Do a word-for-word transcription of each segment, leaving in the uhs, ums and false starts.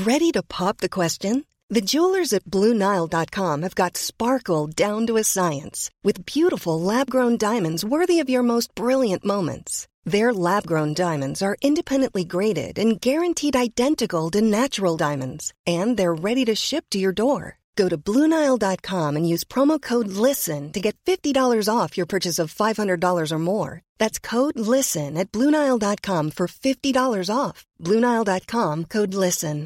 Ready to pop the question? The jewelers at Blue Nile dot com have got sparkle down to a science with beautiful lab-grown diamonds worthy of your most brilliant moments. Their lab-grown diamonds are independently graded and guaranteed identical to natural diamonds, and they're ready to ship to your door. Go to Blue Nile dot com and use promo code LISTEN to get fifty dollars off your purchase of five hundred dollars or more. That's code LISTEN at Blue Nile dot com for fifty dollars off. Blue Nile dot com, code LISTEN.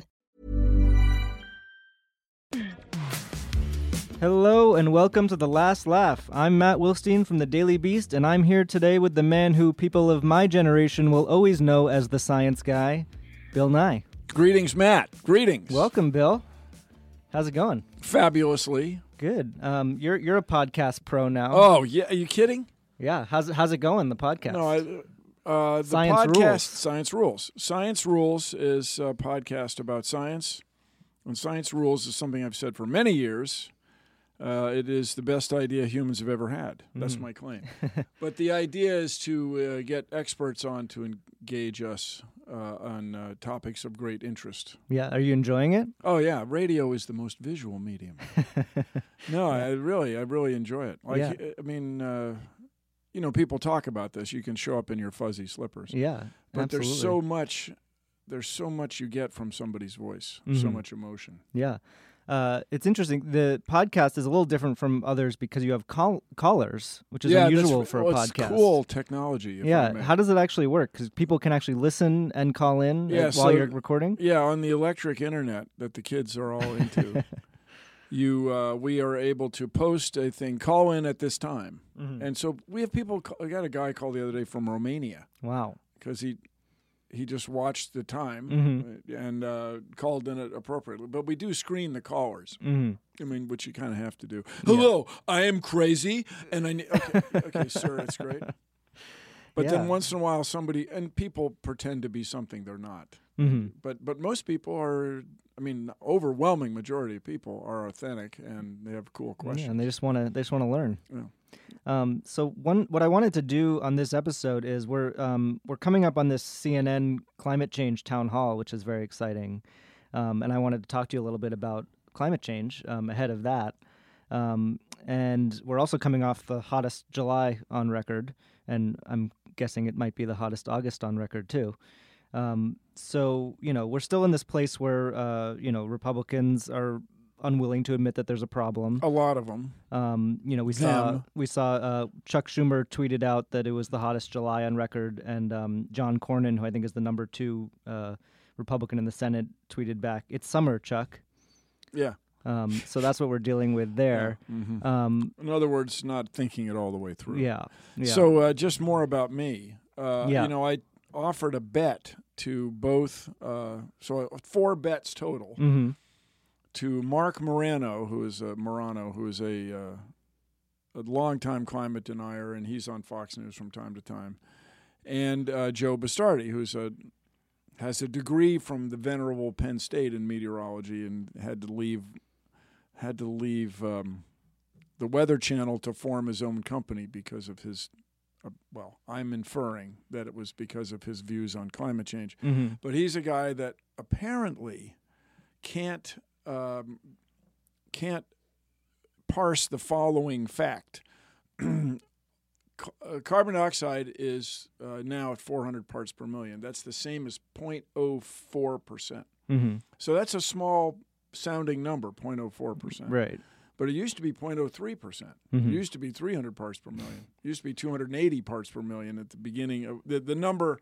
Hello and welcome to The Last Laugh. I'm Matt Wilstein from the Daily Beast, and I'm here today with the man who people of my generation will always know as the science guy, Bill Nye. Greetings, Matt. Greetings. Welcome, Bill. How's it going? Fabulously. Good. Um, you're you're a podcast pro now. Oh, yeah. Are you kidding? Yeah. How's it, how's it going, the podcast? No, I, uh, the Science podcast, Rules. Science Rules. Science Rules is a podcast about science, and Science Rules is something I've said for many years. Uh, it is the best idea humans have ever had. That's mm. my claim. But the idea is to uh, get experts on to engage us uh, on uh, topics of great interest. Yeah. Are you enjoying it? Oh, yeah. Radio is the most visual medium. No, I really, I really enjoy it. Like, Yeah. I mean, uh, you know, people talk about this. You can show up in your fuzzy slippers. Yeah, But absolutely. there's so much, there's so much you get from somebody's voice, Mm-hmm. so much emotion. Yeah. Uh, it's interesting. The podcast is a little different from others because you have call- callers, which is yeah, unusual that's, for well, a it's podcast. cool technology. If I Yeah. may. How does it actually work? Because people can actually listen and call in Yeah, uh, so- while you're recording? Yeah, on the electric internet that the kids are all into, you uh, we are able to post a thing, call in at this time. Mm-hmm. And so we have people, I got a guy called the other day from Romania Wow. because he he just watched the time Mm-hmm. and uh, called in it appropriately. But we do screen the callers. Mm-hmm. I mean, which you kind of have to do. Hello, I am crazy, and I ne- okay, okay, sir, that's great. But Yeah. then once in a while, somebody and people pretend to be something they're not. Mm-hmm. But but most people are. I mean, overwhelming majority of people are authentic and they have cool questions. Yeah, and they just want to they just want to learn. Yeah. Um, so one what I wanted to do on this episode is we're um, we're coming up on this C N N climate change town hall, which is very exciting, um, and I wanted to talk to you a little bit about climate change um, ahead of that. Um, and we're also coming off the hottest July on record, and I'm guessing it might be the hottest August on record too. Um, so, you know, we're still in this place where, uh, you know, Republicans are unwilling to admit that there's a problem. A lot of them. Um, you know, we saw Them. we saw uh, Chuck Schumer tweeted out that it was the hottest July on record, and um, John Cornyn, who I think is the number two uh, Republican in the Senate, tweeted back, "It's summer, Chuck." Yeah. Um, so that's what we're dealing with there. Mhm. Um, In other words, not thinking it all the way through. yeah, yeah. So uh, just more about me. Uh, Yeah. You know, I offered a bet to both, uh, so four bets total, hmm to Mark Morano, who is a Morano, who is a uh, a longtime climate denier, and he's on Fox News from time to time, and uh, Joe Bastardi, who's a has a degree from the venerable Penn State in meteorology, and had to leave had to leave um, the Weather Channel to form his own company because of his. Uh, well, I'm inferring that it was because of his views on climate change, hmm but he's a guy that apparently can't. Um, can't parse the following fact. Ca- uh, carbon dioxide is uh, now at four hundred parts per million. That's the same as zero point zero four percent. hmm So that's a small sounding number, zero point zero four percent. Right. But it used to be zero point zero three percent. Mhm. It used to be three hundred parts per million. It used to be two hundred eighty parts per million at the beginning of the, the number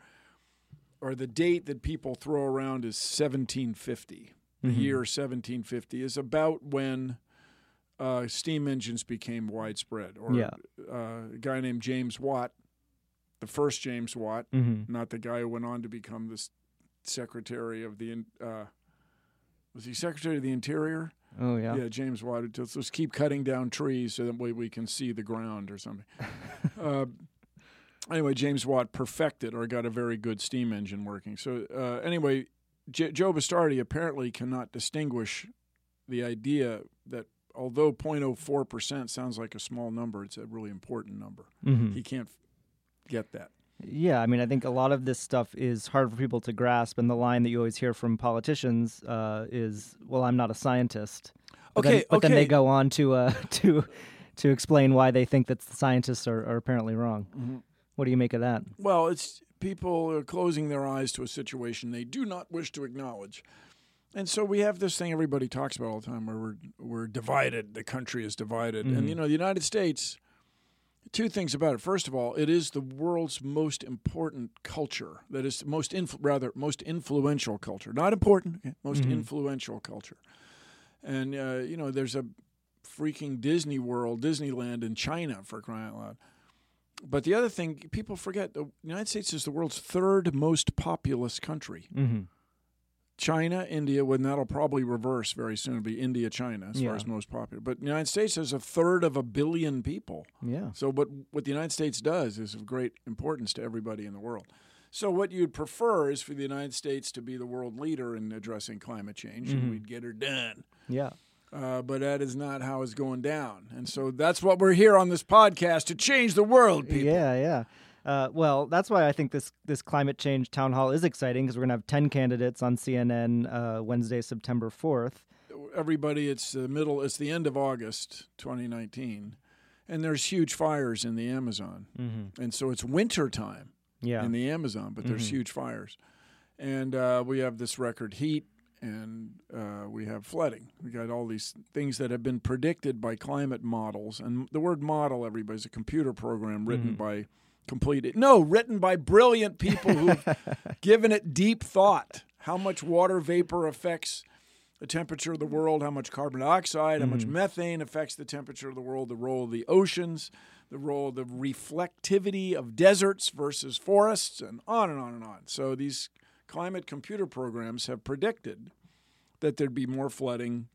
or the date that people throw around is seventeen fifty. The Mhm. year seventeen fifty is about when uh, steam engines became widespread. Or Yeah. uh, a guy named James Watt, the first James Watt, hmm not the guy who went on to become the s- secretary of the, in- uh, was he secretary of the Interior? Oh yeah. Yeah, James Watt. Let's, let's keep cutting down trees so that way we can see the ground or something. uh, anyway, James Watt perfected or got a very good steam engine working. So uh, anyway, J- Joe Bastardi apparently cannot distinguish the idea that although zero point zero four percent sounds like a small number, it's a really important number. hmm He can't f- get that. Yeah, I mean, I think a lot of this stuff is hard for people to grasp, and the line that you always hear from politicians uh, is, "Well, I'm not a scientist." But Okay, then, but okay. then they go on to uh, to to explain why they think that the scientists are, are apparently wrong. Mm-hmm. What do you make of that? Well, it's people are closing their eyes to a situation they do not wish to acknowledge. And so we have this thing everybody talks about all the time where we're, we're divided. The country is divided. Mm-hmm. And, you know, the United States, two things about it. First of all, it is the world's most important culture. That is most, influ- rather, most influential culture. Not important, okay? most Mm-hmm. influential culture. And, uh, you know, there's a freaking Disney World, Disneyland in China, for crying out loud. But the other thing, people forget, the United States is the world's third most populous country. Mm-hmm. China, India, when that'll probably reverse very soon. It'll be India, China as Yeah. far as most popular. But the United States has a third of a billion people. Yeah. So what, what the United States does is of great importance to everybody in the world. So what you'd prefer is for the United States to be the world leader in addressing climate change, Mm-hmm. and we'd get her done. Yeah. Uh, but that is not how it's going down. And so that's what we're here on this podcast, to change the world, people. Yeah, yeah. Uh, well, that's why I think this this climate change town hall is exciting, because we're going to have ten candidates on C N N uh, Wednesday, September fourth. Everybody, it's the middle, it's the end of August twenty nineteen, and there's huge fires in the Amazon. Mm-hmm. And so it's winter time Yeah. in the Amazon, but there's Mhm. huge fires. And uh, we have this record heat, and uh, we have flooding. We got all these things that have been predicted by climate models. And the word model, everybody's a computer program written Mhm. by complete no, written by brilliant people who've given it deep thought. How much water vapor affects the temperature of the world, how much carbon dioxide, how much Mhm. methane affects the temperature of the world, the role of the oceans, the role of the reflectivity of deserts versus forests, and on and on and on. So these climate computer programs have predicted that there'd be more flooding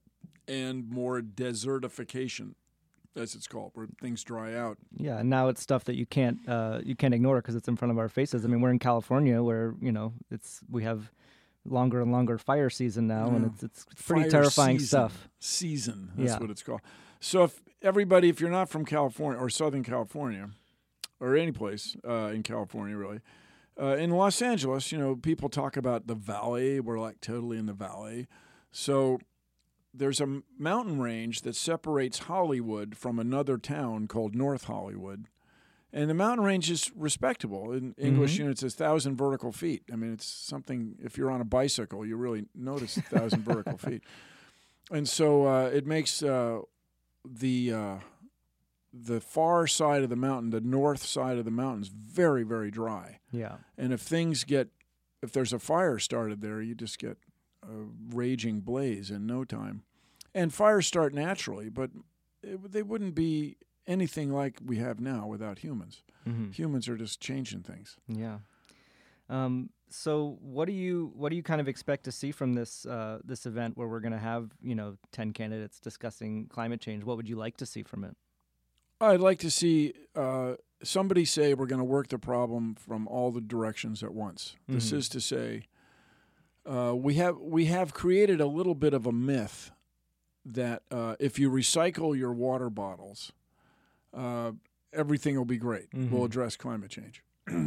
and more desertification, as it's called, where things dry out. Yeah, and now it's stuff that you can't uh, you can't ignore because it's in front of our faces. I mean, we're in California, where you know it's we have longer and longer fire season now, and Yeah. it's it's pretty Fire terrifying season. stuff. Season, that's Yeah. what it's called. So if everybody, if you're not from California or Southern California, or any place uh, in California, really, uh, in Los Angeles, you know, people talk about the valley. We're like totally in the valley. So there's a m- mountain range that separates Hollywood from another town called North Hollywood. And the mountain range is respectable. In English Mhm. units, it's one thousand vertical feet. I mean, it's something, if you're on a bicycle, you really notice one thousand vertical feet. And so uh, it makes uh, the uh, the far side of the mountain, the north side of the mountains, very, very dry. Yeah. And if things get, if there's a fire started there, you just get a raging blaze in no time. And fires start naturally, but it, they wouldn't be anything like we have now without humans. Mm-hmm. Humans are just changing things. Yeah. Um, so what do you what do you kind of expect to see from this uh, this event where we're going to have you know ten candidates discussing climate change? What would you like to see from it? I'd like to see uh, somebody say we're going to work the problem from all the directions at once. This Mhm. is to say, uh, we have we have created a little bit of a myth that uh, if you recycle your water bottles, uh, everything will be great. Mhm. We'll address climate change.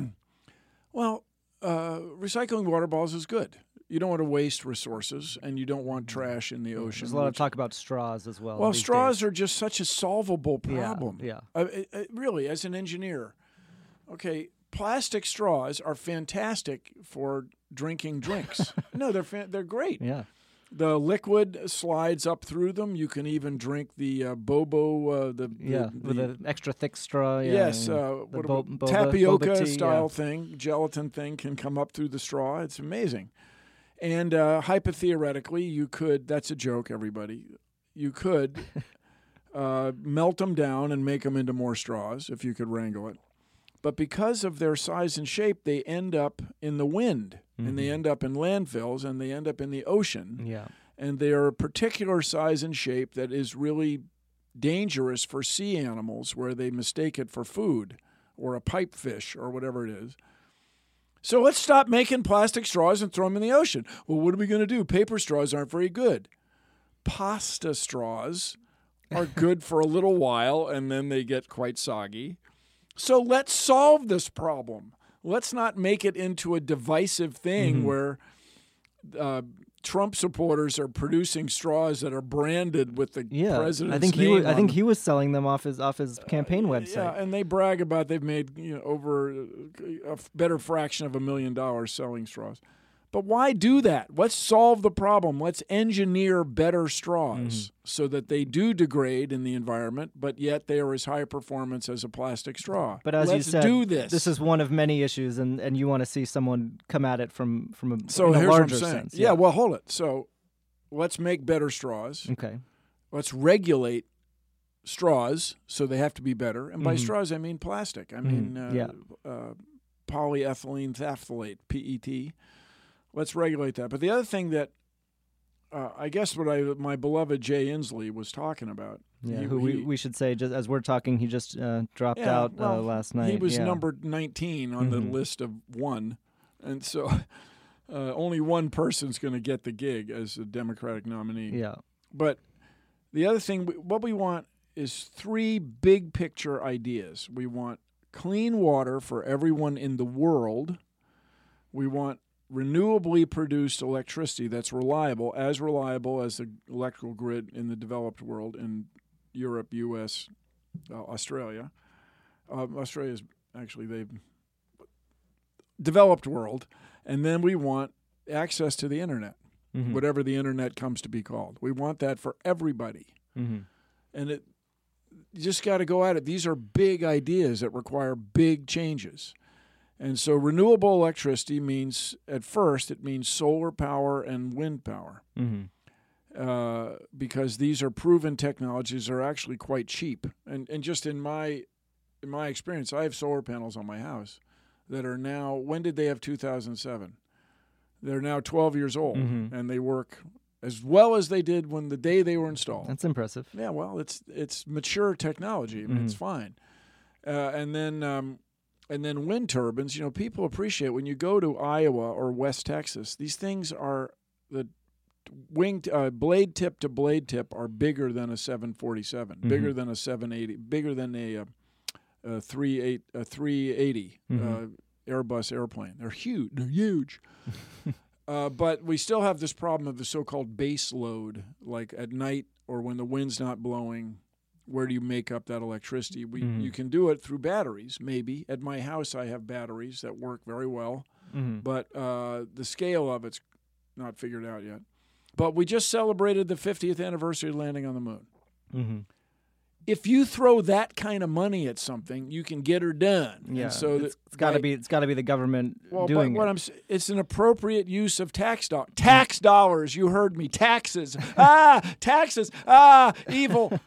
Well, uh, recycling water bottles is good. You don't want to waste resources, and you don't want trash in the ocean. There's a lot of which- talk about straws as well. Well, these straws days. are just such a solvable Yeah, problem. yeah. I, I, I- really, as an engineer, okay, plastic straws are fantastic for drinking drinks. No, they're fa- they're great. Yeah. The liquid slides up through them. You can even drink the uh, bobo, uh, the, the Yeah, the- with an extra thick straw. Yeah, yes, and uh, the what bo- about boba- tapioca boba tea, style yeah. thing, gelatin thing can come up through the straw. It's amazing. And uh, hypotheoretically, you could. That's a joke, everybody. You could uh, melt them down and make them into more straws if you could wrangle it. But because of their size and shape, they end up in the wind, and they Mhm. end up in landfills, and they end up in the ocean. Yeah. And they are a particular size and shape that is really dangerous for sea animals, where they mistake it for food or a pipefish or whatever it is. So let's stop making plastic straws and throw them in the ocean. Well, what are we going to do? Paper straws aren't very good. Pasta straws are good for a little while, and then they get quite soggy. So let's solve this problem. Let's not make it into a divisive thing Mm-hmm. where uh, Trump supporters are producing straws that are branded with the Yeah, president's I think he name was, I on think them. he was selling them off his off his campaign website. Yeah, and they brag about they've made you know over a f- better fraction of a million dollars selling straws. But why do that? Let's solve the problem. Let's engineer better straws Mm-hmm. so that they do degrade in the environment, but yet they are as high performance as a plastic straw. But as Let's you said, do this. this is one of many issues, and, and you want to see someone come at it from from a, so in a here's what I'm larger saying. sense. Yeah, well, hold it. So let's make better straws. Okay. Let's regulate straws so they have to be better. And by Mhm. straws, I mean plastic. I Mhm. mean uh, Yeah. uh, polyethylene phthalate, P E T. Let's regulate that. But the other thing that uh, I guess what I my beloved Jay Inslee was talking about. Yeah, he- who we, he- we should say, just as we're talking, he just uh, dropped Yeah, out well, uh, last night. He was yeah. number nineteen on the Mhm. list of one. And so uh, only one person's going to get the gig as a Democratic nominee. Yeah. But the other thing, what we want is three big picture ideas. We want clean water for everyone in the world. We want renewably produced electricity that's reliable, as reliable as the electrical grid in the developed world, in Europe, U S, uh, Australia. Uh, Australia's actually, they've developed world. And then we want access to the internet. Mhm. Whatever the internet comes to be called. We want that for everybody. Mhm. And it you just got to go at it. These are big ideas that require big changes. And so renewable electricity means, at first, it means solar power and wind power. Mhm. Uh, because these are proven technologies that are actually quite cheap. And and just in my in my experience, I have solar panels on my house that are now, when did they have two thousand seven? They're now twelve years old, Mhm. and they work as well as they did when the day they were installed. That's impressive. Yeah, well, it's it's mature technology. I mean, it's fine. Uh, and then um, and then wind turbines. You know, people appreciate when you go to Iowa or West Texas. These things are the wing uh, blade tip to blade tip are bigger than a seven forty-seven, Mhm. bigger than a seven eighty, bigger than a, uh a three eight a three eighty Mhm. uh, Airbus airplane. They're huge. They're huge. Uh, but we still have this problem of the so-called base load, like at night or when the wind's not blowing. Where do you make up that electricity? We Mhm. You can do it through batteries, maybe. At my house, I have batteries that work very well, Mhm. but uh, the scale of it's not figured out yet. But we just celebrated the fiftieth anniversary of landing on the moon. Mhm. If you throw that kind of money at something, you can get her done. Yeah. And so it's, that- it's got to by- be it's got to be the government Well, doing but what it. I'm s- it's an appropriate use of tax dollars. Tax dollars. You heard me. Taxes. ah, taxes. Ah, evil.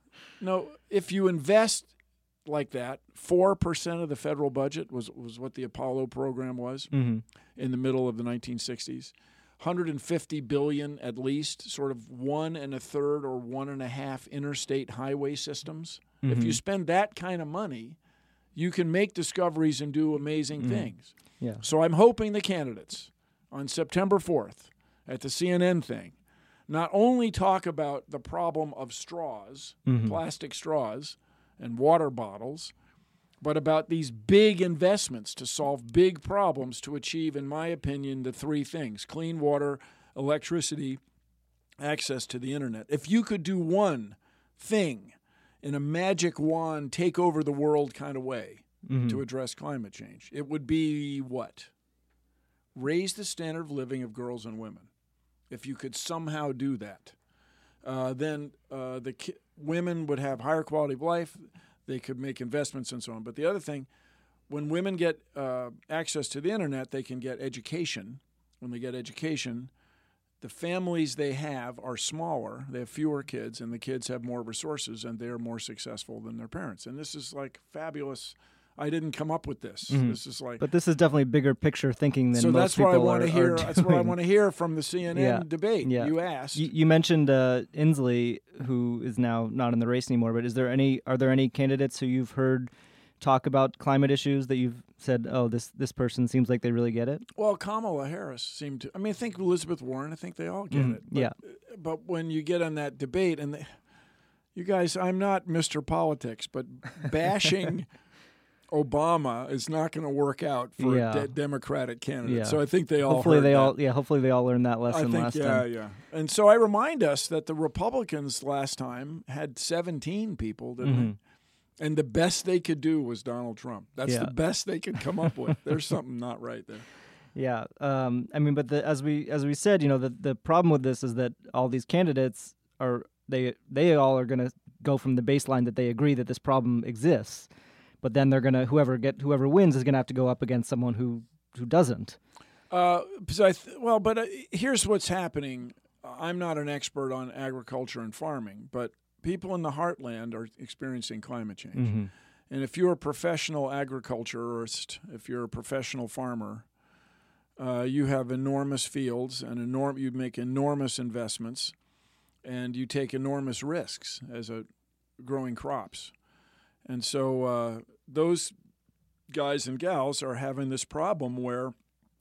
No, if you invest like that, four percent of the federal budget was was what the Apollo program was Mhm. in the middle of the nineteen sixties. one hundred fifty billion at least, sort of one and a third or one and a half interstate highway systems. If you Mhm. spend that kind of money, you can make discoveries and do amazing Mhm. things. Yeah. So I'm hoping the candidates on September fourth at the C N N thing not only talk about the problem of straws, Mhm. plastic straws, and water bottles, but about these big investments to solve big problems to achieve, in my opinion, the three things: clean water, electricity, access to the internet. If you could do one thing in a magic wand, take over the world kind of way Mhm. to address climate change, it would be what? Raise the standard of living of girls and women. If you could somehow do that, uh, then uh, the ki- women would have higher quality of life. They could make investments and so on. But the other thing, when women get uh, access to the internet, they can get education. When they get education, the families they have are smaller. They have fewer kids, and the kids have more resources, and they're more successful than their parents. And this is like fabulous. I didn't come up with this. Mhm. This is like But this is definitely bigger picture thinking than so. most That's what I people want are, to hear. are That's what I doing. want to hear from the C N N Yeah. debate. Yeah. You asked. You, you mentioned uh, Inslee, who is now not in the race anymore. But is there any? Are there any candidates who you've heard talk about climate issues that you've said, "Oh, this this person seems like they really get it"? Well, Kamala Harris seemed to. I mean, I think Elizabeth Warren. I think they all get Mhm. it. But, Yeah. But when you get on that debate, and they, you guys, I'm not Mister Politics, but bashing Obama is not going to work out for Yeah. a de- Democratic candidate. Yeah. So I think they all hopefully heard they that. all yeah hopefully they all learned that lesson I think, last yeah, time. yeah. And so I remind us that the Republicans last time had seventeen people, didn't Mhm. they? And the best they could do was Donald Trump. That's Yeah. the best they could come up with. There's something not right there. Yeah, um, I mean, but the, as we as we said, you know, the the problem with this is that all these candidates are they they all are going to go from the baseline that they agree that this problem exists, but then they're going to whoever get whoever wins is going to have to go up against someone who who doesn't. Uh, so I th- well, but uh, here's what's happening. I'm not an expert on agriculture and farming, but people in the heartland are experiencing climate change. Mm-hmm. And if you're a professional agriculturist, if you're a professional farmer, uh, you have enormous fields and enorm- you make enormous investments, and you take enormous risks as a growing crops. And so uh, those guys and gals are having this problem where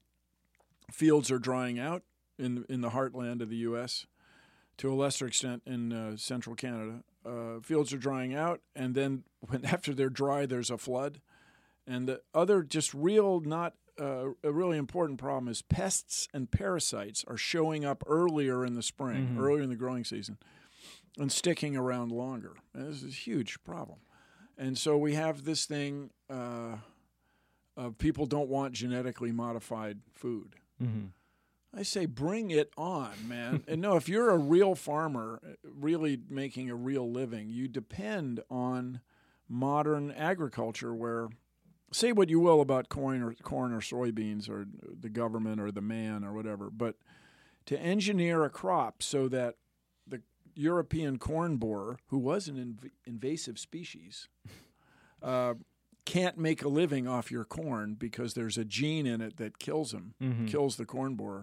fields are drying out in in the heartland of the U S, to a lesser extent in uh, central Canada. Uh, fields are drying out, and then when after they're dry, there's a flood. And the other just real, not uh, a really important problem is pests and parasites are showing up earlier in the spring, Mm-hmm. earlier in the growing season, and sticking around longer. And this is a huge problem. And so we have this thing uh, of people don't want genetically modified food. Mm-hmm. I say bring it on, man. And no, if you're a real farmer, really making a real living, you depend on modern agriculture where, say what you will about corn or, corn or soybeans or the government or the man or whatever, but to engineer a crop so that the European corn borer, who was an inv- invasive species, uh, can't make a living off your corn because there's a gene in it that kills him, Mm-hmm. kills the corn borer,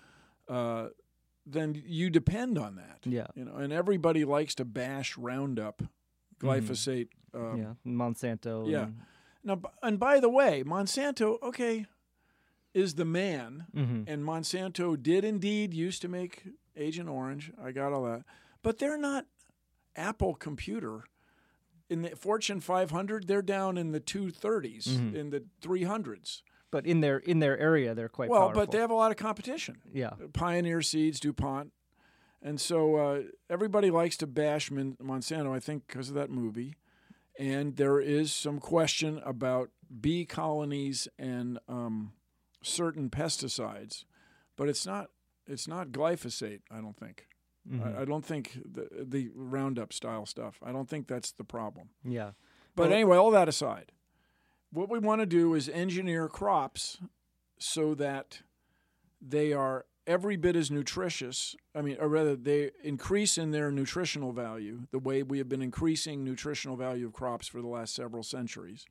uh, then you depend on that. Yeah. You know, and everybody likes to bash Roundup, glyphosate. Uh, yeah, Monsanto. yeah. And, Now, b- and by the way, Monsanto, okay, is the man, mm-hmm. and Monsanto did indeed used to make Agent Orange. I got all that, but they're not Apple Computer. In the Fortune five hundred, they're down in the two thirties, Mhm. in the three hundreds. But in their in their area, they're quite Well, powerful. but they have a lot of competition. yeah. Pioneer Seeds, DuPont. And so uh, everybody likes to bash Mon- Monsanto, I think, because of that movie. And there is some question about bee colonies and um, certain pesticides. But it's not it's not glyphosate, I don't think. Mm-hmm. I, I don't think the, the Roundup style stuff. I don't think that's the problem. yeah. But Well- anyway, all that aside, what we want to do is engineer crops so that they are every bit as nutritious. I mean, or rather, they increase in their nutritional value the way we have been increasing nutritional value of crops for the last several centuries.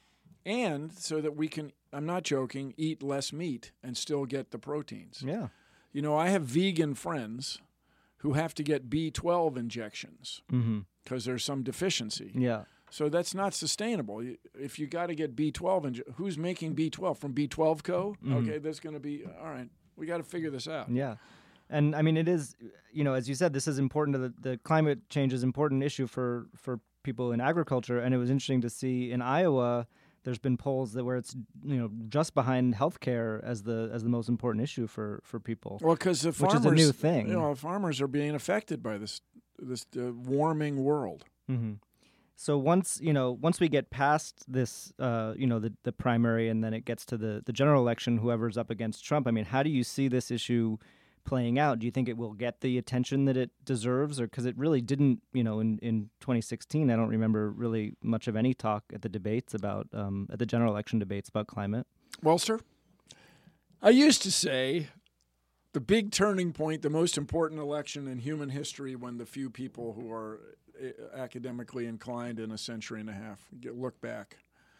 And so that we can, I'm not joking, eat less meat and still get the proteins. Yeah. You know, I have vegan friends who have to get B twelve injections Mm-hmm. because there's some deficiency. Yeah. So that's not sustainable. You- If you got to get B twelve, inj- who's making B twelve from B twelve Co? Mhm. Okay, that's going to be all right. We got to figure this out. Yeah. And I mean, it is, you know, as you said, this is important to the, the climate change is an important issue for, for people in agriculture. And it was interesting to see in Iowa, there's been polls that where it's, you know, just behind healthcare as the as the most important issue for, for people. Well, because the Which farmers, is a new thing. You know, farmers are being affected by this this uh, warming world. Mm-hmm. So once, you know, once we get past this, uh, you know, the, the primary and then it gets to the, the general election, whoever's up against Trump, I mean, how do you see this issue playing out? Do you think it will get the attention that it deserves? Or because it really didn't, you know, in, in twenty sixteen, I don't remember really much of any talk at the debates about, um, at the general election debates about climate. Well, sir, I used to say the big turning point, the most important election in human history when the few people who are uh, academically inclined in a century and a half get, look back,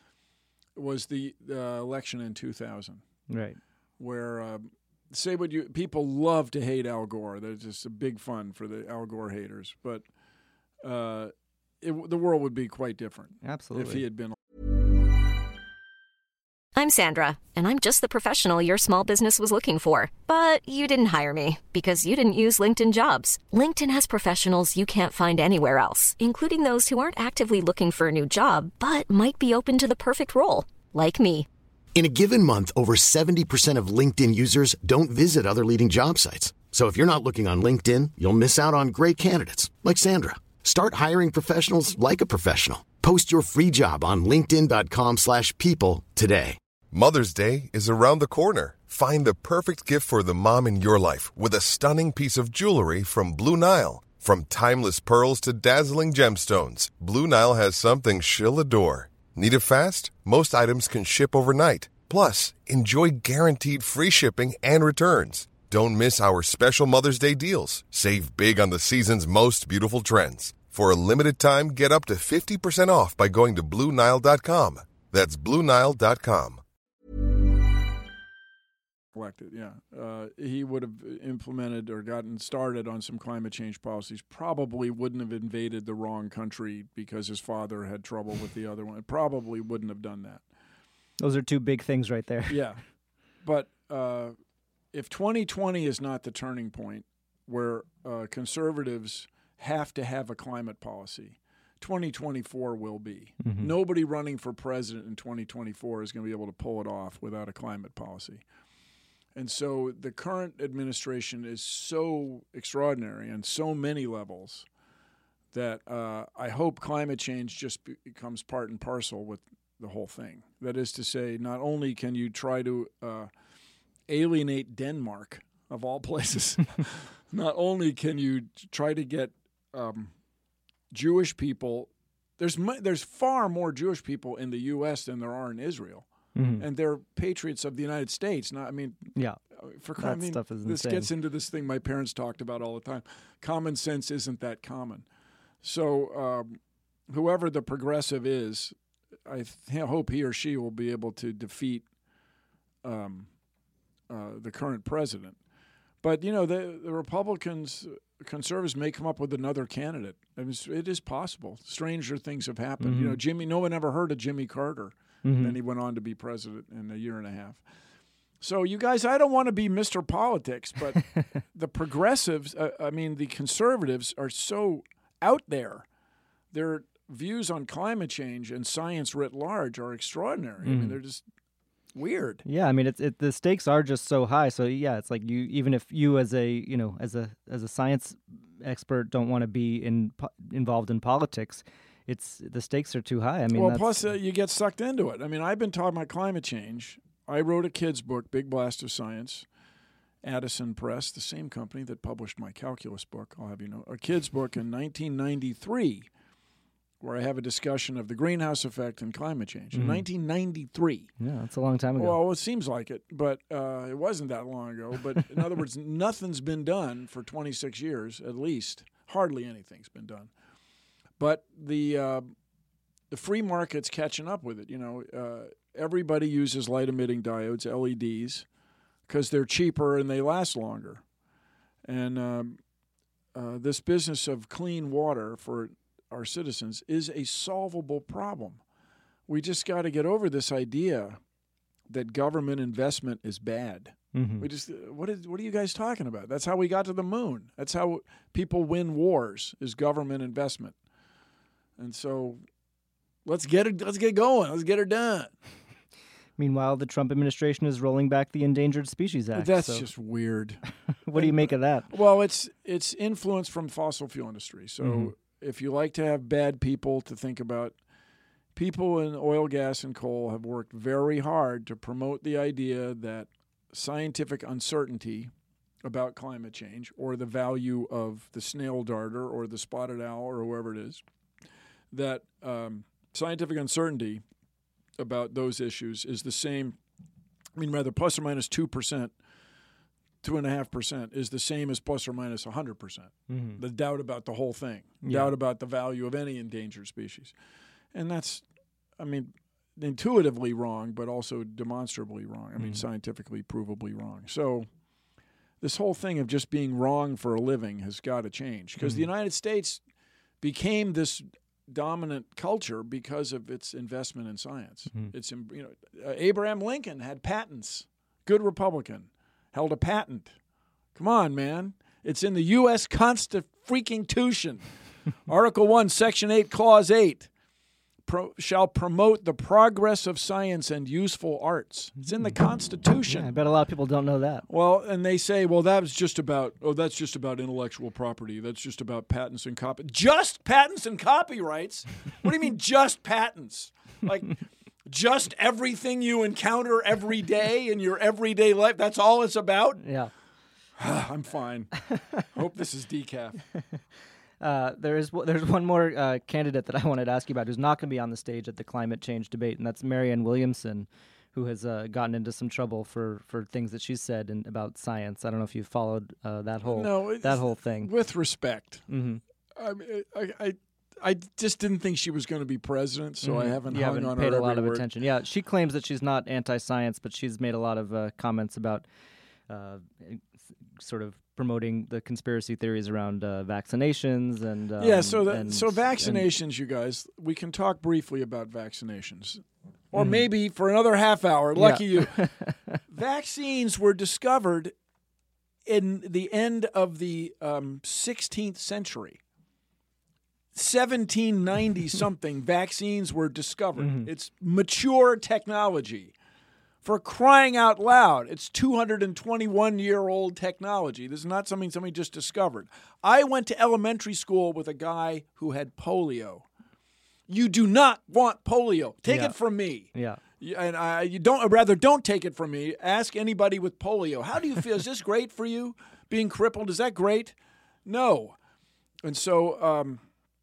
was the uh, election in two thousand, Right. where uh, say what you people love to hate Al Gore. There's just a big fun for the Al Gore haters, but uh, it, the world would be quite different Absolutely. if he had been. I'm Sandra, and I'm just the professional your small business was looking for. But you didn't hire me because you didn't use LinkedIn Jobs. LinkedIn has professionals you can't find anywhere else, including those who aren't actively looking for a new job, but might be open to the perfect role, like me. In a given month, over seventy percent of LinkedIn users don't visit other leading job sites. So if you're not looking on LinkedIn, you'll miss out on great candidates like Sandra. Start hiring professionals like a professional. Post your free job on linkedin.com slash people today. Mother's Day is around the corner. Find the perfect gift for the mom in your life with a stunning piece of jewelry from Blue Nile. From timeless pearls to dazzling gemstones, Blue Nile has something she'll adore. Need it fast? Most items can ship overnight. Plus, enjoy guaranteed free shipping and returns. Don't miss our special Mother's Day deals. Save big on the season's most beautiful trends. For a limited time, get up to fifty percent off by going to Blue Nile dot com. That's Blue Nile dot com. Elected, yeah. Uh, he would have implemented or gotten started on some climate change policies. Probably wouldn't have invaded the wrong country because his father had trouble with the other one. Probably wouldn't have done that. Those are two big things right there. Yeah. But uh, if twenty twenty is not the turning point where uh, conservatives have to have a climate policy, twenty twenty-four will be. Mm-hmm. Nobody running for president in twenty twenty-four is going to be able to pull it off without a climate policy. And so the current administration is so extraordinary on so many levels that uh, I hope climate change just be- becomes part and parcel with the whole thing. That is to say, not only can you try to uh, alienate Denmark, of all places, not only can you try to get um, Jewish people, there's there's far more Jewish people in the U S than there are in Israel. Mm-hmm. And they're patriots of the United States. Not, I mean, yeah, for that I mean, stuff is this insane. gets into this thing my parents talked about all the time. Common sense isn't that common. So um, whoever the progressive is, I th- hope he or she will be able to defeat um, uh, the current president. But, you know, the, the Republicans, conservatives may come up with another candidate. I mean, it is possible. Stranger things have happened. Mm-hmm. You know, Jimmy, no one ever heard of Jimmy Carter. Mm-hmm. Then he went on to be president in a year and a half. So you guys, I don't want to be Mister Politics, but the progressives, uh, I mean, the conservatives are so out there. Their views on climate change and science writ large are extraordinary. Mm. I mean, they're just weird. Yeah, I mean, it's it, the stakes are just so high. So yeah, it's like you, even if you as a you know as a as a science expert don't want to be in involved in politics. It's the stakes are too high. I mean, well, that's... plus uh, you get sucked into it. I mean, I've been talking about climate change. I wrote a kid's book, Big Blast of Science, Addison Press, the same company that published my calculus book. I'll have you know, a kid's book in nineteen ninety-three, where I have a discussion of the greenhouse effect and climate change. Mm-hmm. In nineteen ninety-three. Yeah, that's a long time ago. Well, it seems like it, but uh, it wasn't that long ago. But in other words, nothing's been done for twenty-six years, at least. Hardly anything's been done. But the uh, the free market's catching up with it. You know, uh, everybody uses light-emitting diodes, L E Ds, because they're cheaper and they last longer. And um, uh, this business of clean water for our citizens is a solvable problem. We just got to get over this idea that government investment is bad. Mm-hmm. We just what is what are you guys talking about? That's how we got to the moon. That's how people win wars, is government investment. And so, let's get it. Let's get going. Let's get her done. Meanwhile, the Trump administration is rolling back the Endangered Species Act. That's so. just weird. What do you make of that? Well, it's it's influence from fossil fuel industry. So, mm-hmm. if you like to have bad people to think about, people in oil, gas, and coal have worked very hard to promote the idea that scientific uncertainty about climate change, or the value of the snail darter or the spotted owl or whoever it is, that um, scientific uncertainty about those issues is the same, I mean, rather plus or minus two percent, two point five percent is the same as plus or minus one hundred percent. Mm-hmm. The doubt about the whole thing, yeah. doubt about the value of any endangered species. And that's, I mean, intuitively wrong, but also demonstrably wrong. I mean, mm-hmm. scientifically provably wrong. So this whole thing of just being wrong for a living has got to change, because mm-hmm. the United States became this dominant culture because of its investment in science. Mm-hmm. It's in, you know uh, Abraham Lincoln had patents. Good Republican, held a patent. Come on, man. It's in the U S Constitution. Article one, Section eight, Clause eight. Pro, shall promote the progress of science and useful arts. It's in the Constitution. Yeah, I bet a lot of people don't know that. Well, and they say, well, that was just about, oh, that's just about intellectual property. That's just about patents and copy. Just patents and copyrights? What do you mean just patents? Like just everything you encounter every day in your everyday life? That's all it's about? Yeah. I'm fine. Hope this is decaf. Uh, there is there's one more uh, candidate that I wanted to ask you about who's not going to be on the stage at the climate change debate, and that's Marianne Williamson, who has uh, gotten into some trouble for, for things that she's said in, about science. I don't know if you followed uh, that whole no, that whole thing. With respect, mm-hmm. I, I, I I just didn't think she was going to be president, so mm-hmm. I haven't you hung haven't on paid her a lot every of word. attention. Yeah, she claims that she's not anti-science, but she's made a lot of uh, comments about uh, sort of promoting the conspiracy theories around uh, vaccinations and um, yeah. So that, and, so vaccinations, and, you guys, we can talk briefly about vaccinations, or mm-hmm. maybe for another half hour. Lucky yeah. you. Vaccines were discovered in the end of the um, sixteenth century. seventeen ninety something vaccines were discovered. Mm-hmm. It's mature technology. For crying out loud, it's two hundred twenty-one year old technology. This is not something somebody just discovered. I went to elementary school with a guy who had polio. You do not want polio. Take yeah. it from me. Yeah. And I, you don't, or rather, don't take it from me. Ask anybody with polio. How do you feel? Is this great for you? Being crippled, is that great? No. And so, um,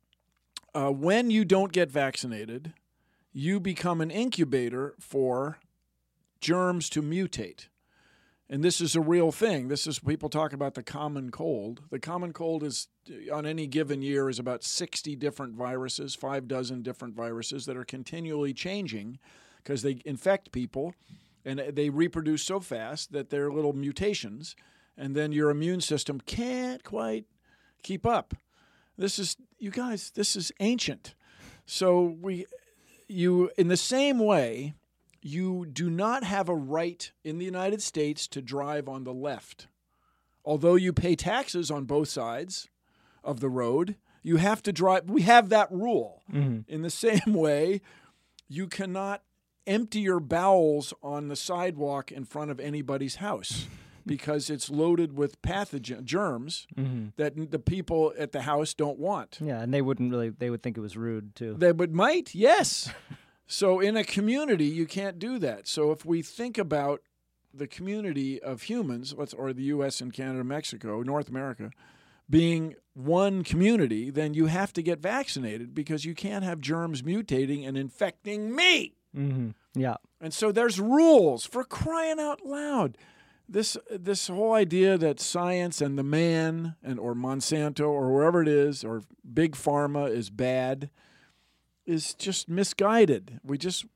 uh, when you don't get vaccinated, you become an incubator for germs to mutate. And this is a real thing. This is, people talk about the common cold. The common cold is, on any given year, is about sixty different viruses, five dozen different viruses that are continually changing because they infect people and they reproduce so fast that they're little mutations, and then your immune system can't quite keep up. This is, you guys, this is ancient. So we, you, in the same way, you do not have a right in the United States to drive on the left. Although you pay taxes on both sides of the road, you have to drive. We have that rule. Mm-hmm. In the same way, you cannot empty your bowels on the sidewalk in front of anybody's house because it's loaded with pathogen germs mm-hmm. that the people at the house don't want. Yeah, and they wouldn't really, they would think it was rude too. They would might, yes. So in a community, you can't do that. So if we think about the community of humans, let's or the U S and Canada, Mexico, North America, being one community, then you have to get vaccinated because you can't have germs mutating and infecting me. Mm-hmm. Yeah. And so there's rules, for crying out loud. This this whole idea that science and the man and or Monsanto or wherever it is or big pharma is bad is just misguided. We just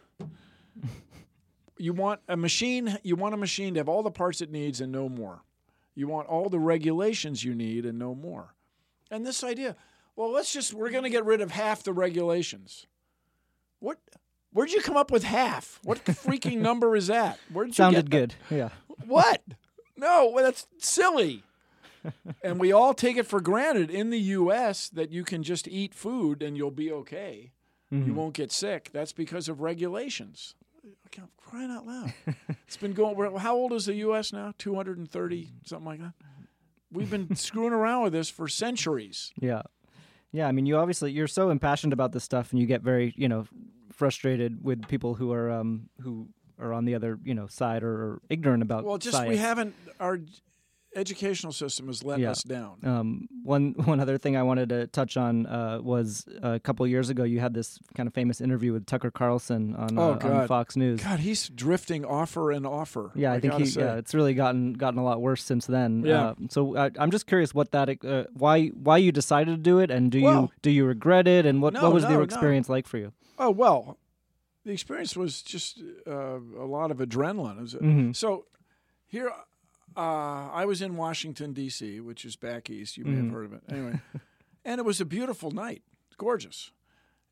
you want a machine, you want a machine to have all the parts it needs and no more. You want all the regulations you need and no more. And this idea, well, let's just we're going to get rid of half the regulations. What Where'd you come up with half? What freaking number is that? Where'd you Sounded get that? good. Yeah. What? No, well, that's silly. And we all take it for granted in the U S that you can just eat food and you'll be okay. Mm-hmm. You won't get sick. That's because of regulations. I'm crying out loud. It's been going. How old is the U S now? two hundred thirty, something like that. We've been screwing around with this for centuries. Yeah. Yeah, I mean, you obviously, you're so impassioned about this stuff and you get very, you know, frustrated with people who are um, who are on the other, you know, side or, or ignorant about Well, just science. we haven't, our educational system has let yeah. us down. Um, one one other thing I wanted to touch on uh, was a couple years ago you had this kind of famous interview with Tucker Carlson on, oh, uh, on Fox News. God, he's drifting offer and offer. Yeah, I, I think he, say. yeah, it's really gotten gotten a lot worse since then. Yeah. Uh, so uh, I'm just curious what that uh, why why you decided to do it, and do well, you do you regret it, and what, no, what was no, the experience no. like for you? Oh well, the experience was just uh, a lot of adrenaline. It was, Mm-hmm. So here. Uh, I was in Washington, D C, which is back east. You may mm-hmm. have heard of it. Anyway, and it was a beautiful night. Gorgeous.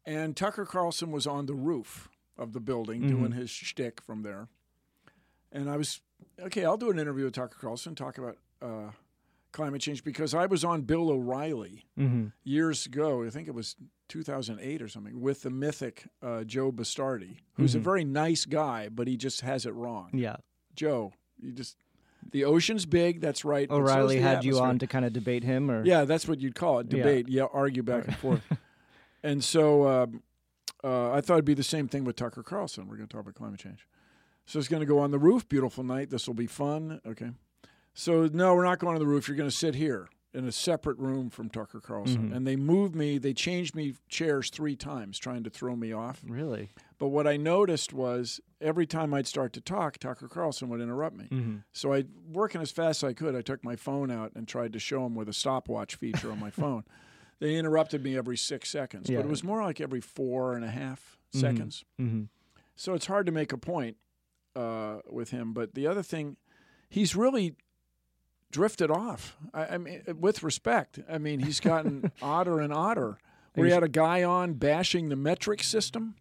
And Tucker Carlson was on the roof of the building Mm-hmm. doing his shtick from there. And I was, okay, I'll do an interview with Tucker Carlson, talk about uh, climate change, because I was on Bill O'Reilly Mm-hmm. years ago, I think it was two thousand eight or something, with the mythic uh, Joe Bastardi, who's Mhm. a very nice guy, but he just has it wrong. Yeah. Joe, you just, the ocean's big, that's right. but so is O'Reilly the had you atmosphere. on to kind of debate him, or Yeah, that's what you'd call it, Yeah. debate, yeah, argue back and forth. And so um, uh, I thought it'd be the same thing with Tucker Carlson. We're going to talk about climate change. So it's going to go on the roof, beautiful night, this will be fun, okay. So no, we're not going on the roof, you're going to sit here in a separate room from Tucker Carlson. Mhm. And they moved me, they changed me chairs three times trying to throw me off. Really? But what I noticed was every time I'd start to talk, Tucker Carlson would interrupt me. Mm-hmm. So I, working as fast as I could, I took my phone out and tried to show him with a stopwatch feature on my phone. They interrupted me every six seconds, Yeah. but it was more like every four and a half Mhm. seconds. Mm-hmm. So it's hard to make a point uh, with him. But the other thing, he's really drifted off. I, I mean, with respect, I mean, he's gotten odder and odder. Where he had a guy on bashing the metric system.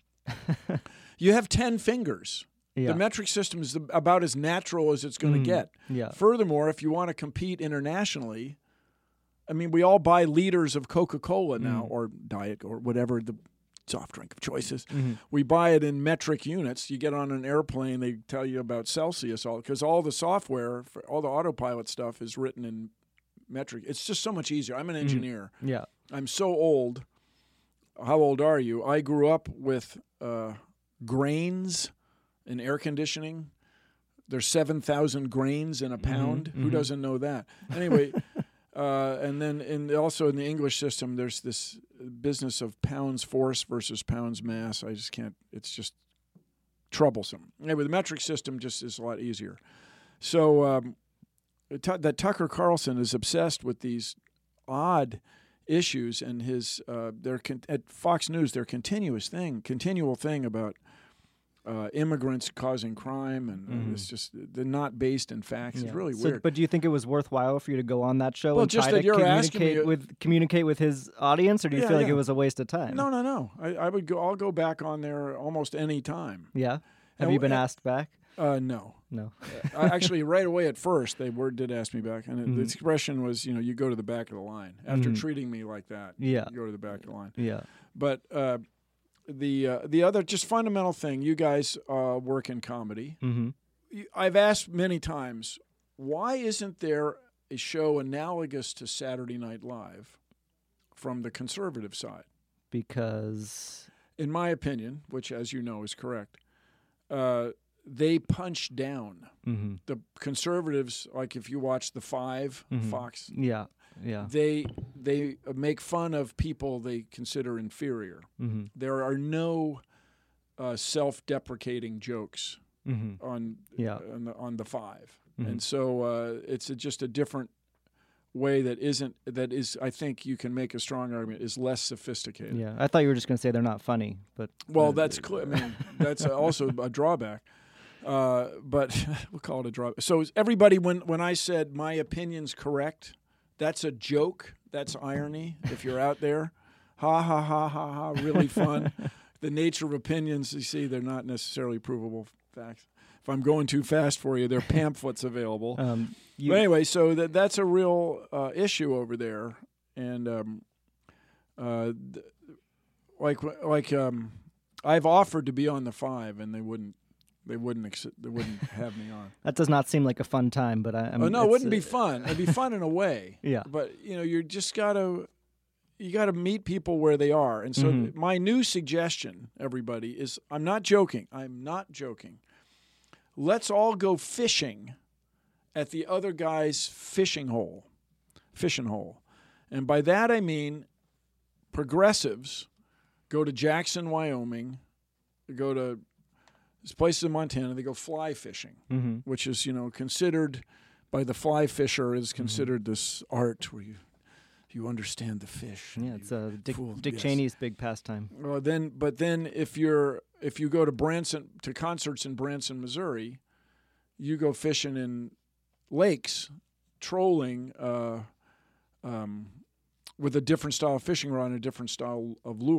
You have ten fingers. Yeah. The metric system is the, about as natural as it's going to Mhm. get. Yeah. Furthermore, if you want to compete internationally, I mean, we all buy liters of Coca-Cola now, Mm. or Diet, or whatever the soft drink of choices. Mhm. We buy it in metric units. You get on an airplane, they tell you about Celsius, all because all the software, for all the autopilot stuff is written in metric. It's just so much easier. I'm an engineer. Yeah. I'm so old. How old are you? I grew up with uh, grains in air conditioning. There's seven thousand grains in a pound. Who mhm. doesn't know that? Anyway, uh, and then in, also in the English system, there's this business of pounds force versus pounds mass. I just can't, it's just troublesome. Anyway, the metric system just is a lot easier. So um, t- that Tucker Carlson is obsessed with these odd issues, and his uh, their con- at Fox News, their continuous thing, continual thing about uh, immigrants causing crime, and uh, Mhm. it's just they're not based in facts. Yeah. It's really So- weird. But do you think it was worthwhile for you to go on that show Well, and just try that to you're asking me, communicate uh, with communicate with his audience, or do you Yeah, feel like yeah. it was a waste of time? no, no, no. I, I would go. I'll go back on there almost any time. Yeah. Have And you been w- asked back? Uh, no. No. I actually, right away at first, they were did ask me back, and it, the Mhm. expression was, you know, you go to the back of the line after Mhm. treating me like that. Yeah. You go to the back of the line. Yeah. But uh, the uh, the other just fundamental thing, you guys uh, work in comedy. Mm-hmm. You- I've asked many times, why isn't there a show analogous to Saturday Night Live from the conservative side? Because In my opinion, which as you know is correct, uh, they punch down. mm-hmm. The conservatives, like if you watch The Five, Mhm. Fox, yeah. Yeah. they they make fun of people they consider inferior. Mm-hmm. There are no uh, self-deprecating jokes Mm-hmm. on Yeah. on, the, on the Five, Mhm. and so uh, it's a, just a different way that isn't that is. I think you can make a strong argument is less sophisticated. Yeah. I thought you were just going to say they're not funny, but Well, uh, that's clear. I mean, that's also a drawback. Uh, but we'll call it a drawback. So everybody, when when I said my opinion's correct, that's a joke. That's irony. If you're out there, ha ha ha ha ha, really fun. The nature of opinions, you see, they're not necessarily provable facts. If I'm going too fast for you, there are pamphlets available. um, you, But anyway, so that that's a real uh, issue over there, and um, uh, th- like like um, I've offered to be on the Five, and they wouldn't they wouldn't ex- they wouldn't have me on. that does not seem like a fun time, but I, I'm. Oh no, it it's, wouldn't uh, be fun. It'd be fun in a way. Yeah. But you know, you just gotta you gotta meet people where they are, and so Mhm. my new suggestion, everybody, is I'm not joking. I'm not joking. Let's all go fishing at the other guy's fishing hole, fishing hole. And by that I mean progressives go to Jackson, Wyoming, go to places in Montana, they go fly fishing, Mm-hmm. which is, you know, considered by the fly fisher is considered this art where you you understand the fish. and Yeah, it's you uh, Dick, fool- Dick yes. Cheney's big pastime. Well, then, but then if you're if you go to Branson to concerts in Branson, Missouri, you go fishing in lakes, trolling uh, um, with a different style of fishing rod and a different style of lure.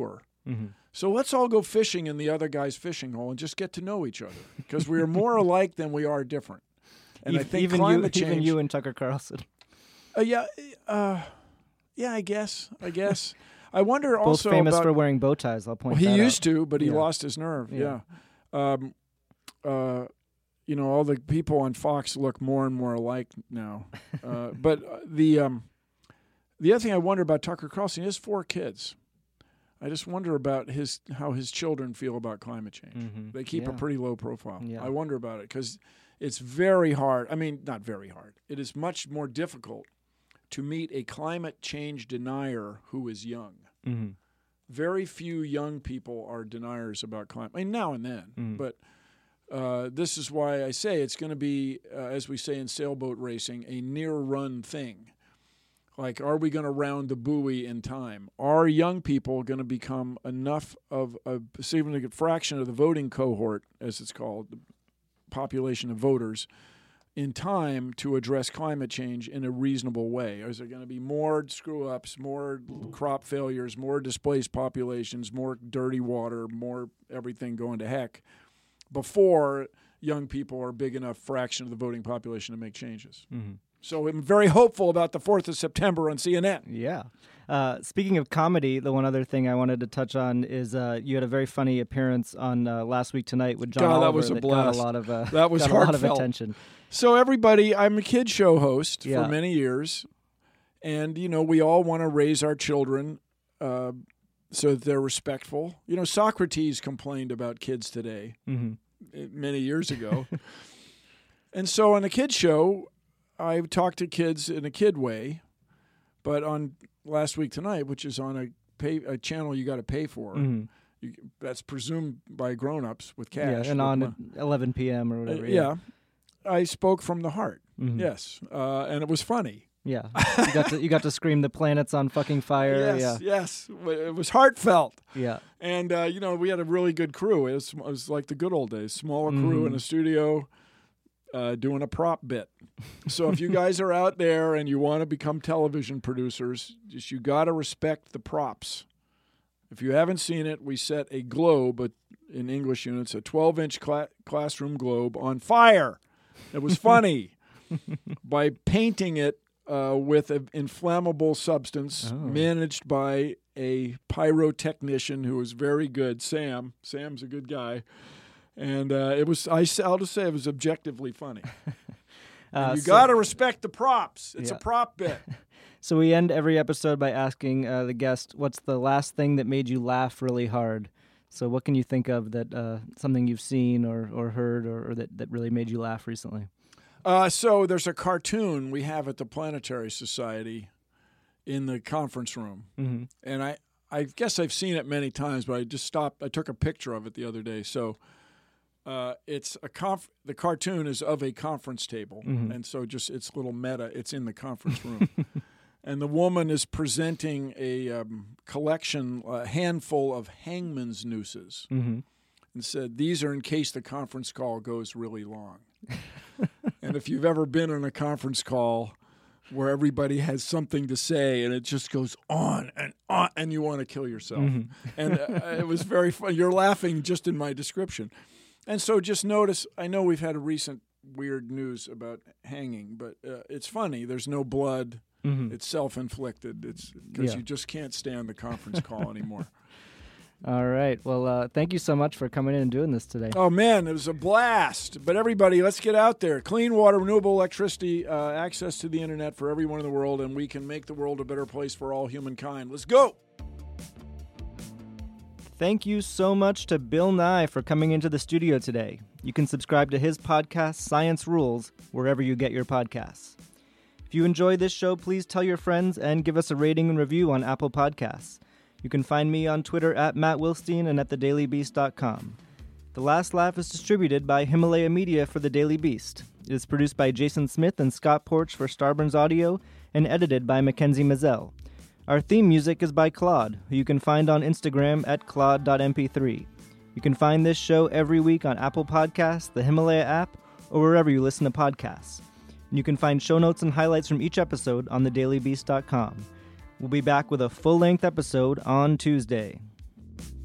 Mm-hmm. So let's all go fishing in the other guy's fishing hole and just get to know each other, because we are more alike than we are different. And even, I think even climate you, change. even you and Tucker Carlson. Uh, yeah, uh, yeah. I guess. I guess. I wonder Both also famous about, for wearing bow ties. I'll point. Well, he that used out. to, but he Yeah. lost his nerve. Yeah. Yeah. Um, uh, you know, all the people on Fox look more and more alike now. uh, but uh, the um, the other thing I wonder about Tucker Carlson, he has four kids. I just wonder about his how his children feel about climate change. Mm-hmm. They keep yeah. a pretty low profile. Yeah. I wonder about it because it's very hard. I mean, not very hard. It is much more difficult to meet a climate change denier who is young. Mm-hmm. Very few young people are deniers about climate. I mean, now and then, Mm. but uh, this is why I say it's going to be, uh, as we say in sailboat racing, a near-run thing. Like, are we going to round the buoy in time? Are young people going to become enough of a significant fraction of the voting cohort, as it's called, the population of voters, in time to address climate change in a reasonable way? Is there going to be more screw-ups, more crop failures, more displaced populations, more dirty water, more everything going to heck before young people are a big enough fraction of the voting population to make changes? Mm-hmm. So I'm very hopeful about the fourth of September on C N N. Yeah. Uh, speaking of comedy, the one other thing I wanted to touch on is uh, you had a very funny appearance on uh, Last Week Tonight with John God, Oliver that was a got blast. a lot of uh, That was got a lot of heartfelt. attention. So everybody, I'm a kid show host Yeah. for many years, and you know we all want to raise our children uh, so that they're respectful. You know, Socrates complained about kids today Mm-hmm. uh, many years ago, and so on a kid show, I talk to kids in a kid way, but on Last Week Tonight, which is on a pay a channel you got to pay for. Mm-hmm. You, that's presumed by grown-ups with cash. Yeah, and with on mo- at eleven p.m. or Uh, whatever. yeah. I spoke from the heart. Mhm. Yes, uh, and it was funny. Yeah. You got to you got to scream the planet's on fucking fire. Yes, yes, it was heartfelt. Yeah. Yeah. And uh, you know, we had a really good crew. It was, it was like the good old days. Smaller crew Mhm. in a studio, uh, doing a prop bit. So if you guys are out there and you want to become television producers, just you got to respect the props. If you haven't seen it, we set a globe, a, in English units, a twelve-inch cla- classroom globe on fire. It was funny by painting it uh, with an inflammable substance Oh. managed by a pyrotechnician who was very good, Sam. Sam's a good guy. And uh, it was, I, I'll just say it was objectively funny. And Uh, you so- got to respect the props. It's Yeah. a prop bit. So we end every episode by asking uh, the guest, what's the last thing that made you laugh really hard? So what can you think of that uh, something you've seen or, or heard or, or that, that really made you laugh recently? Uh, so there's a cartoon we have at the Planetary Society in the conference room. Mm-hmm. And I, I guess I've seen it many times, but I just stopped. I took a picture of it the other day. So uh, it's a conf- the cartoon is of a conference table. Mhm. And so just it's a little meta. It's in the conference room. And the woman is presenting a um, collection, a handful of hangman's nooses, Mm-hmm. and said, these are in case the conference call goes really long. And if you've ever been on a conference call where everybody has something to say and it just goes on and on and you want to kill yourself. Mhm. And uh, it was very fun. You're laughing just in my description. And so just notice, I know we've had a recent weird news about hanging, but uh, it's funny. There's no blood. Mm-hmm. It's self-inflicted. It's because Yeah. you just can't stand the conference call anymore. All right. Well, uh, thank you so much for coming in and doing this today. Oh, man, it was a blast. But everybody, let's get out there. Clean water, renewable electricity, uh, access to the internet for everyone in the world, and we can make the world a better place for all humankind. Let's go. Thank you so much to Bill Nye for coming into the studio today. You can subscribe to his podcast, Science Rules, wherever you get your podcasts. If you enjoy this show, please tell your friends and give us a rating and review on Apple Podcasts. You can find me on Twitter at Matt Wilstein and at the daily beast dot com. The Last Laugh is distributed by Himalaya Media for The Daily Beast. It is produced by Jason Smith and Scott Porch for Starburns Audio and edited by Mackenzie Mazzell. Our theme music is by Claude, who you can find on Instagram at claude dot m p three. You can find this show every week on Apple Podcasts, the Himalaya app, or wherever you listen to podcasts. And you can find show notes and highlights from each episode on the daily beast dot com. We'll be back with a full-length episode on Tuesday.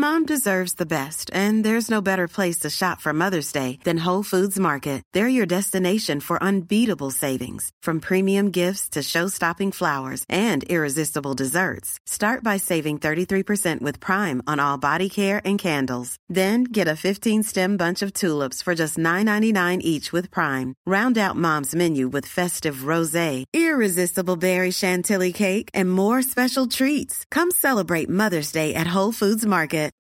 Mom deserves the best, and there's no better place to shop for Mother's Day than Whole Foods Market. They're your destination for unbeatable savings, from premium gifts to show-stopping flowers and irresistible desserts. Start by saving thirty-three percent with Prime on all body care and candles. Then get a fifteen-stem bunch of tulips for just nine ninety-nine each with Prime. Round out Mom's menu with festive rosé, irresistible berry chantilly cake, and more special treats. Come celebrate Mother's Day at Whole Foods Market.